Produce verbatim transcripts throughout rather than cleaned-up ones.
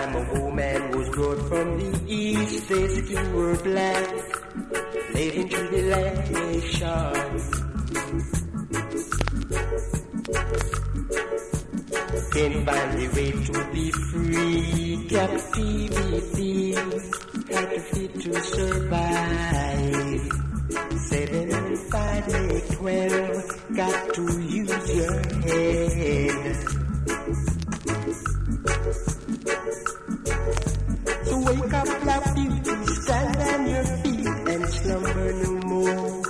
time a woman was brought from the east, their skin were black, living to the nation. Can't find the way to be free, captivity, had to fit to survive. Seven and five make twelve, got to use your head. So wake up, black beauty, stand on your feet and slumber no more.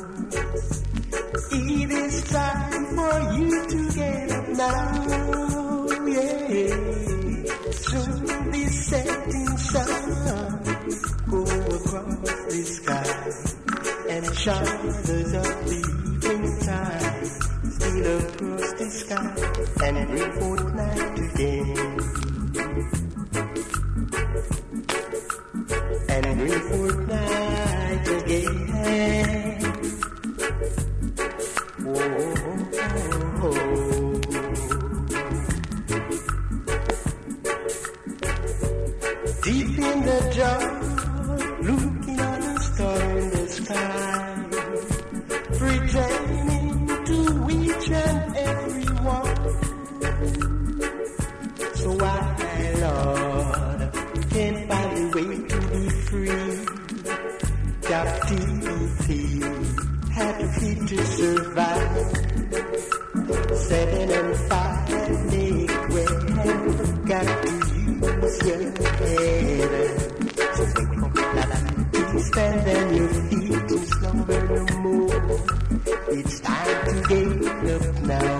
It is time for you to get up now, yeah. Soon the setting sun go across the sky and shadows of the evening time steal across the sky and bring forth night again. And bring forth night again. Whoa, oh, oh. Deep in the dark, looking at a star in the sky, pretending to each and every one. So why, Lord, can't find a way to be free? Captivity, had to feed to survive. Seven and five make well, got to use your head. So wake up, la stand on your feet and slumber no more. It's time to get up now.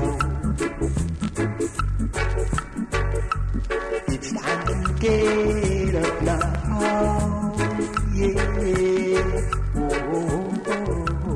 It's time to get up now. Yeah. Oh, oh, oh, oh.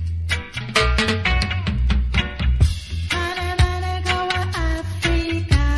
Africa.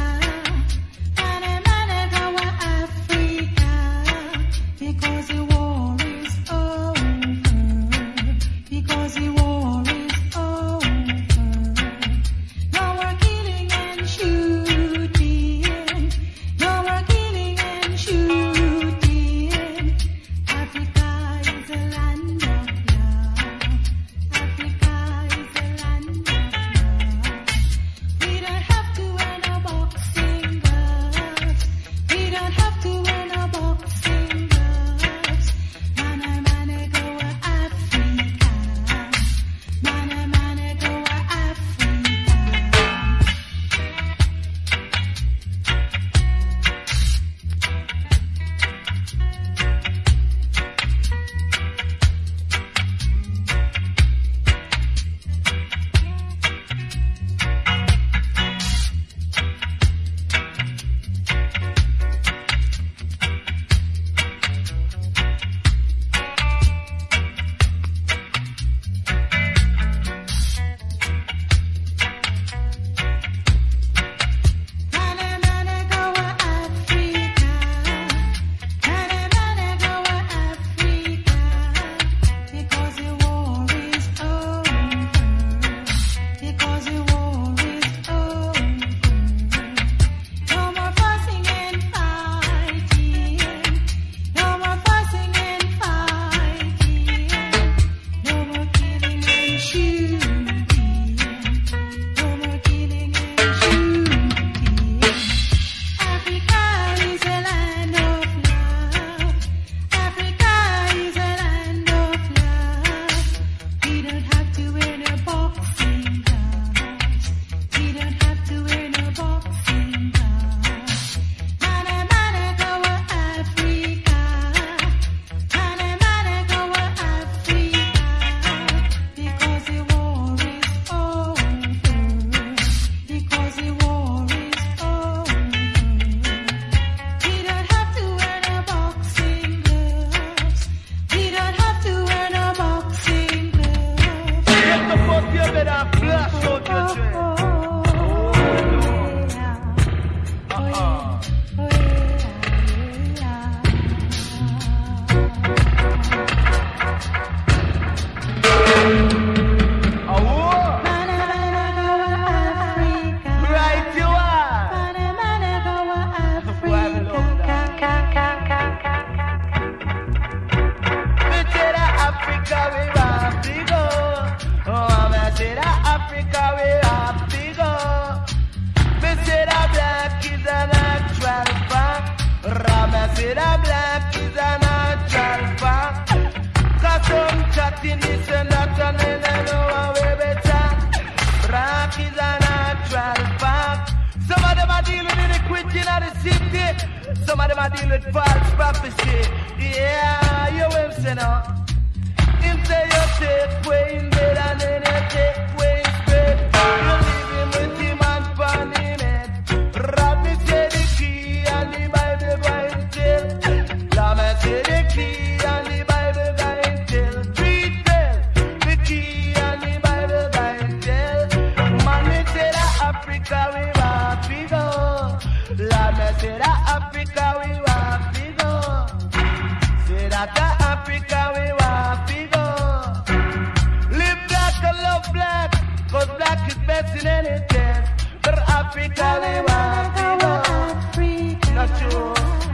the city. Some of them are dealing with false prophecy. Yeah, you will say now. Him say you take way in bed and then you take way in bed. You leave him with him and pan him head. Rob me say the key and the Bible going tell. Lam me say the key and the Bible going tell. Three tell the key and the Bible going tell. Man me say that Africa we want to go. Lam me say that Africa we want to go. Say that the Africa we want to go. Live black and love black, cause black is best in anything. But Africa we want to go. Not true.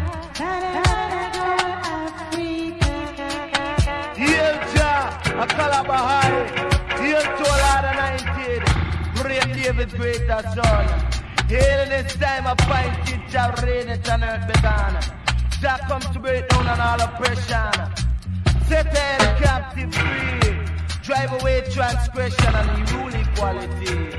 Hail Jah, a Calabahari. Hail to a lot of nineteen. Brave David's greater son. Hail in this time of appointed Jah reign it on earth began. Jah comes to break down on all oppression. Set the captive free. Drive away transgression and rule equality.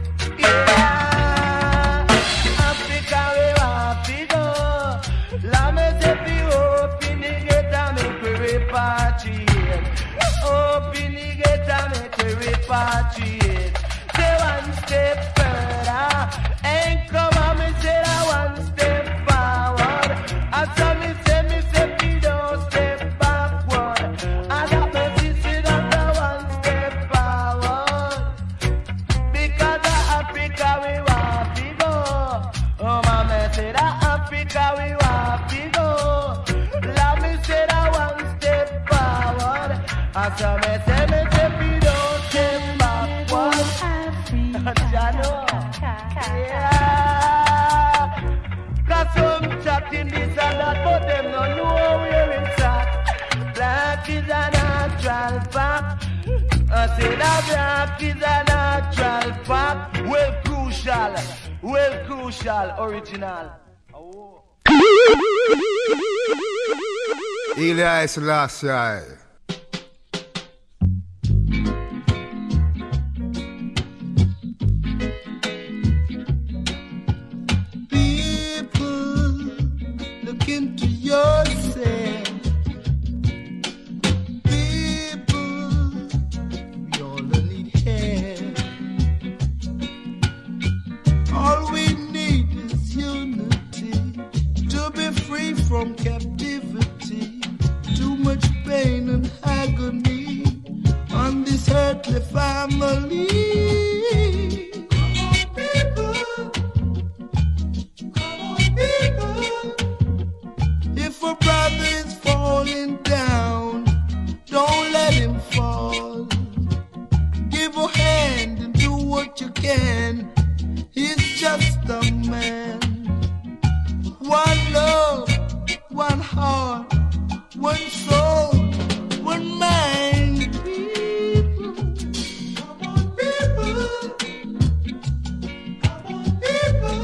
Yeah, Africa we want to go. Lam me say fi open the gate and make we repatriate. Open the gate and make we repatriate. Say one step further, ain't come on me say that one step forward. I saw me say me say fi don't step backward. I got me sister that the one step forward. Because of Africa we want to go. Oh mama say that Africa we want to go. Let me say that one step forward. I saw me say me say fi don't step backward. Jano. Yeah. Cause some chatting this and that, but them don't know where it's at. Black is a natural fact. I say that black is a natural fact. Well crucial, well crucial, original. Oh. Eli Selassie. Into yourself, people, we all need help. All we need is unity to be free from captivity. Too much pain and agony on this earthly family. Come on, people. Come on, people. If a brother is falling down, don't let him fall. Give a hand and do what you can. He's just a man. One love, one heart, one soul, one mind. People, come on, people. Come on, people.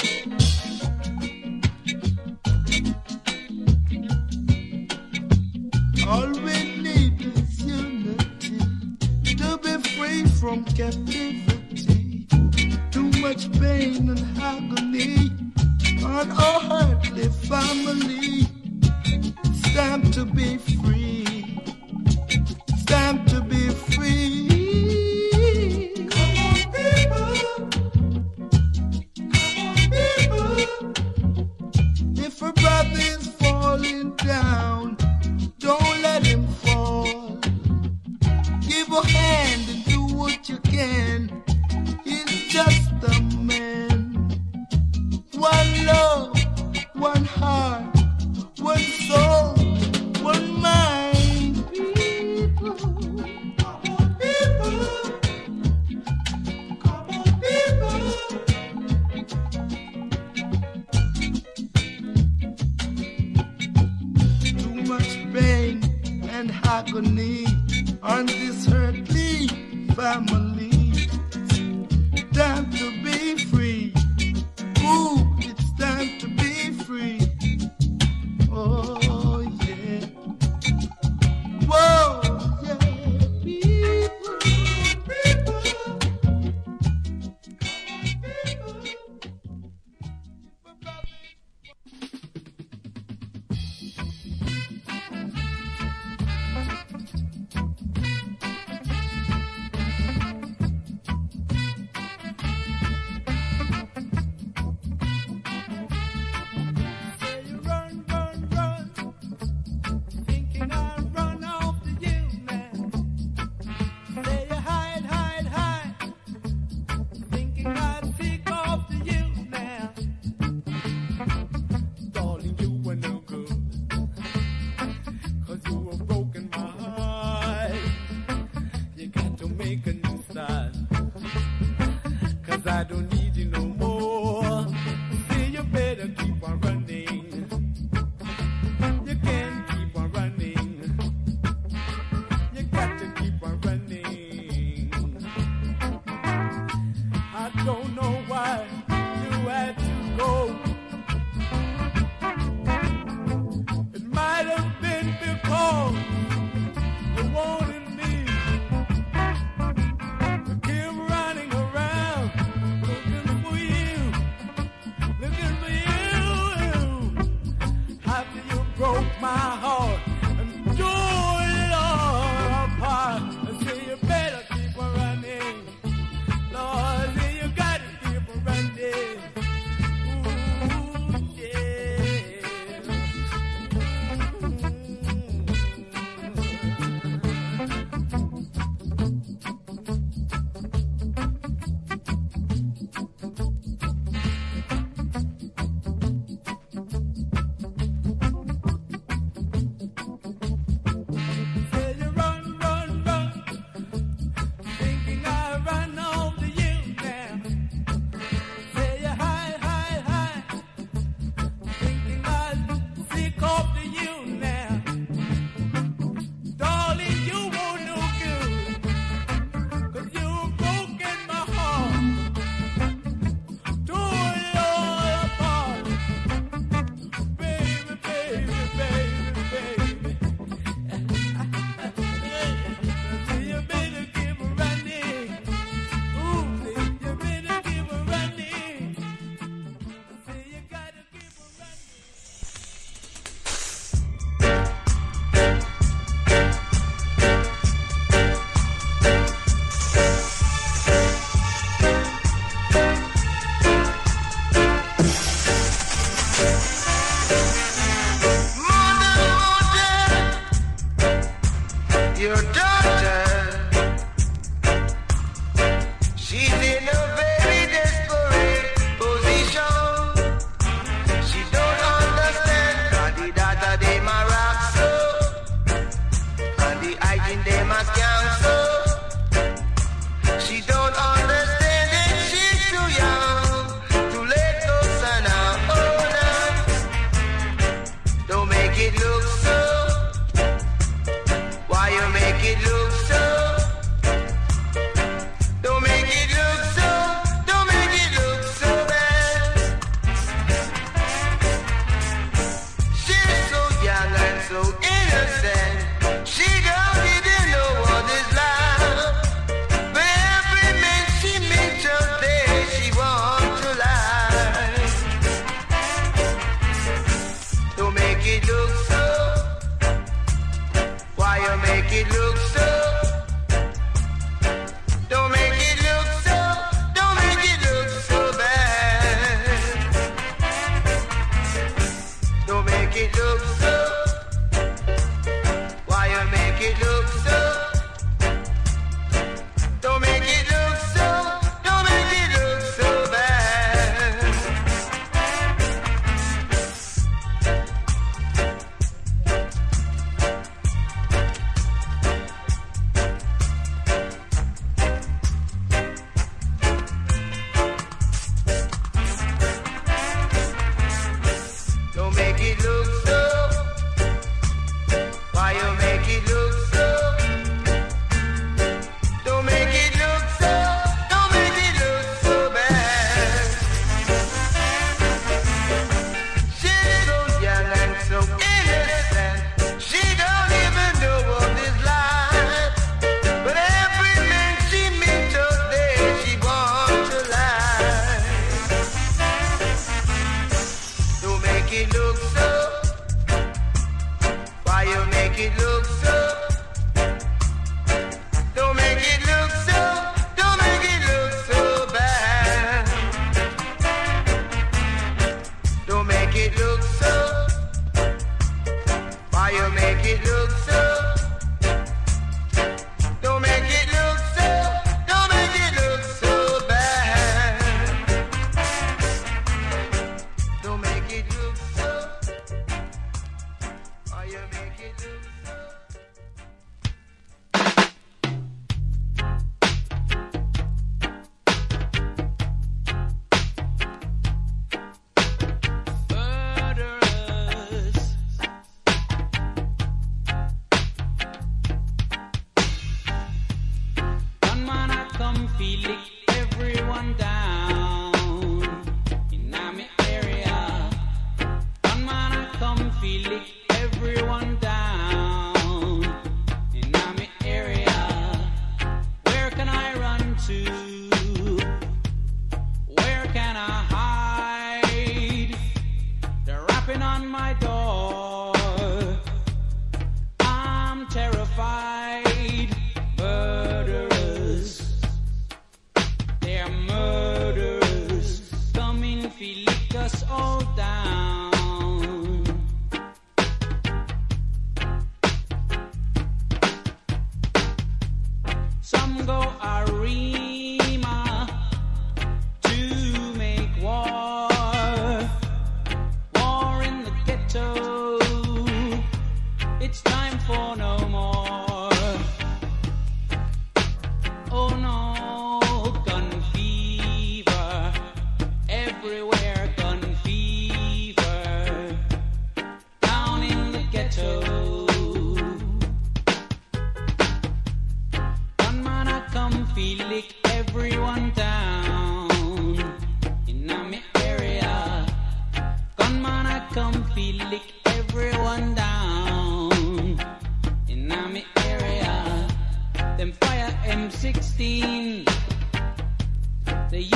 All we need is unity to be free from captivity. Too much pain and agony on our earthly family. It's time to be free. It's time to be free. Come on, people. Come on, people. If a brother is falling down, don't let him fall. Give a hand and do what you can. He's just a man. One love, one heart, one soul, one mind. People, come on, people. Come on, people. Too much pain and agony on this earthly family. Time to be free. Ooh, it's time to be free. Oh yeah. Whoa, yeah. People, people. Come on, people. 'cause I don't need you no more. See, you better keep on running. You can't keep on running. You got to keep on running. I don't know why you had to go. It might have been because you wanted me to keep running around, looking for you, looking for you. After you broke my heart and tore it all apart, I say you better keep on running. Lord, say you gotta keep on running. Ooh.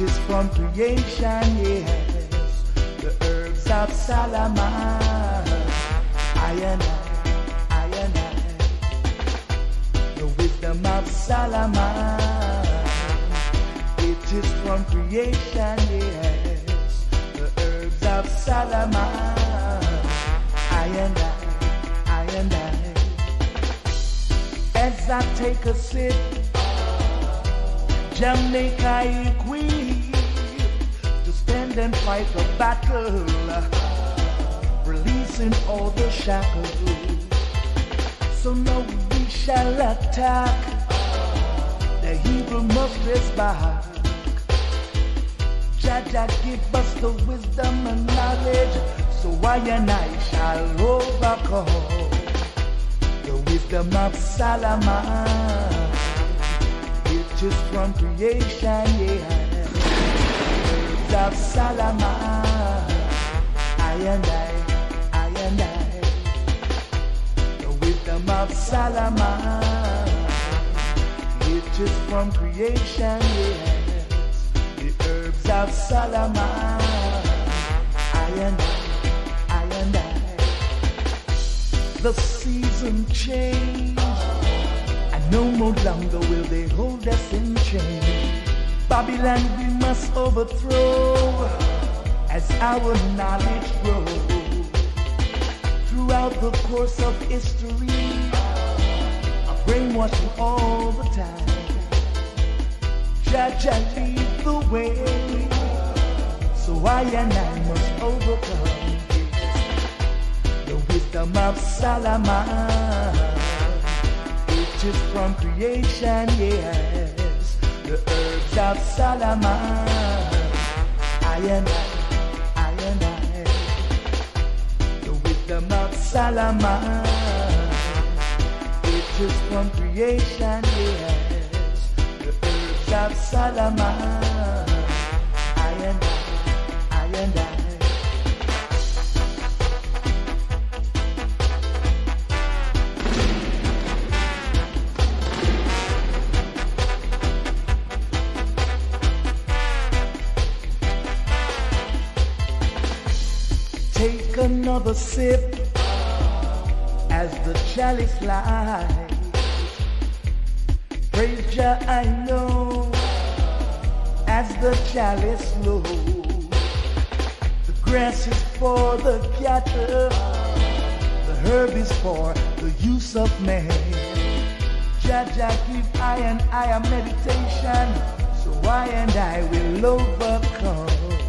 is from creation, yes, the herbs of Solomon. I and I, I and I, the wisdom of Solomon. It is from creation, yes, the herbs of Solomon. I and I, I and I, as I take a sip, Jamaica equipped to stand and fight the battle, releasing all the shackles. So now we shall attack, the evil must rest back. Jaja give us the wisdom and knowledge, so I and I shall overcome. The wisdom of Solomon, it is from creation, yeah. Words of Solomon, I and I, I and I. The wisdom of Solomon, it is from creation, yes. The herbs of Solomon, I and I, I and I. The season changed, and no more longer will they hold us in chains. Babylon we must overthrow as our knowledge grows. Throughout the course of history, a brainwashing all the time. Jaja lead the way, so I and I must overcome. The wisdom of Solomon, it is from creation, yes. The herbs of Solomon, I and I, I and I. The wisdom of Solomon, it is from creation, yes. The herbs of Solomon, I and I, I and I. Take another sip as the chalice lies. Praise Jah, I know, as the chalice flows. The grass is for the cattle, the herb is for the use of man. Jah Jah give I and I a meditation, so I and I will overcome.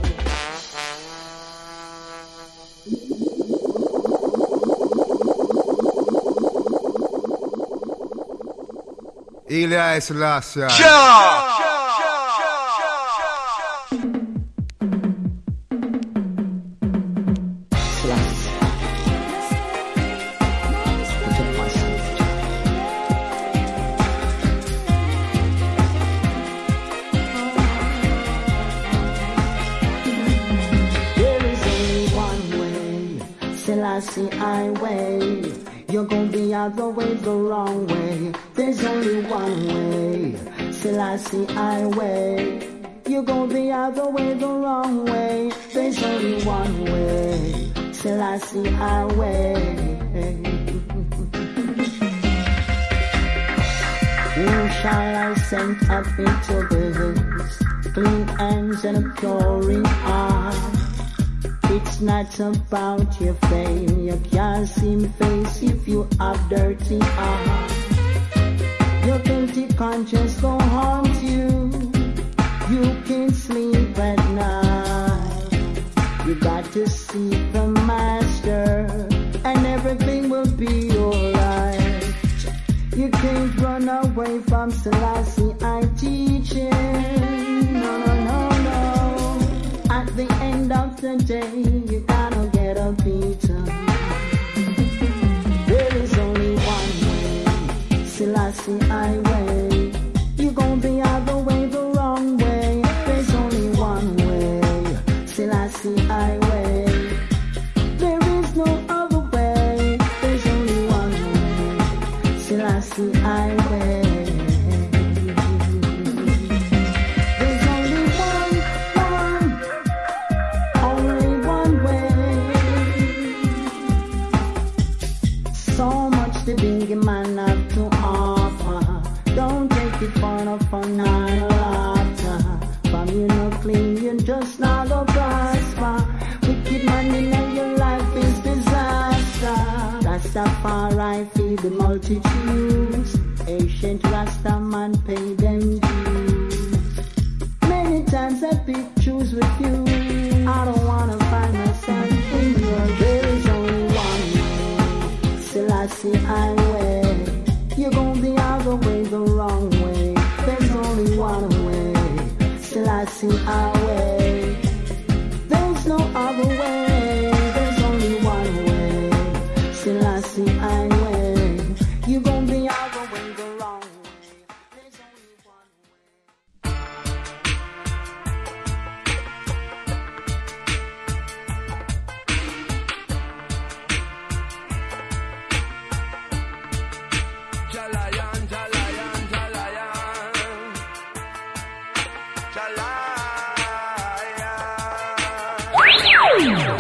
Ilya Selassie. Selassie, I way. You're gonna be out the way, the wrong way. There's only one way. Selassie, I way. You're gonna be out the way, the wrong way. There's only one way. Selassie, I way. Who shall I send up into this? Clean hands and a pure heart. It's not about your fame. You can't see me face if you have dirty heart. Your guilty conscience gon' haunt you. You can't sleep at night. You got to seek the master, and everything will be alright. You can't run away from Selassie I teaching. No, no, no, no. At the end of the day, you gotta get a beaten. There is only one way, Selassie I way. You gon' be out the way, the wrong way. There's only one way, Selassie I way. There is no other way. There's only one way, Selassie I way. Rastafari feed the multitudes. Ancient Rastaman pay them dues. Many times I pick, choose, refuse. I don't wanna find myself in your. There is only one way. Selassie highway. You're going the other way, the wrong way. There's only one way. Selassie highway. There's no other way. There's only one way. Selassie highway. You're going the other way, the wrong way. There's only one way. Jalayan, Jalayan, Jalayan, Jalayan.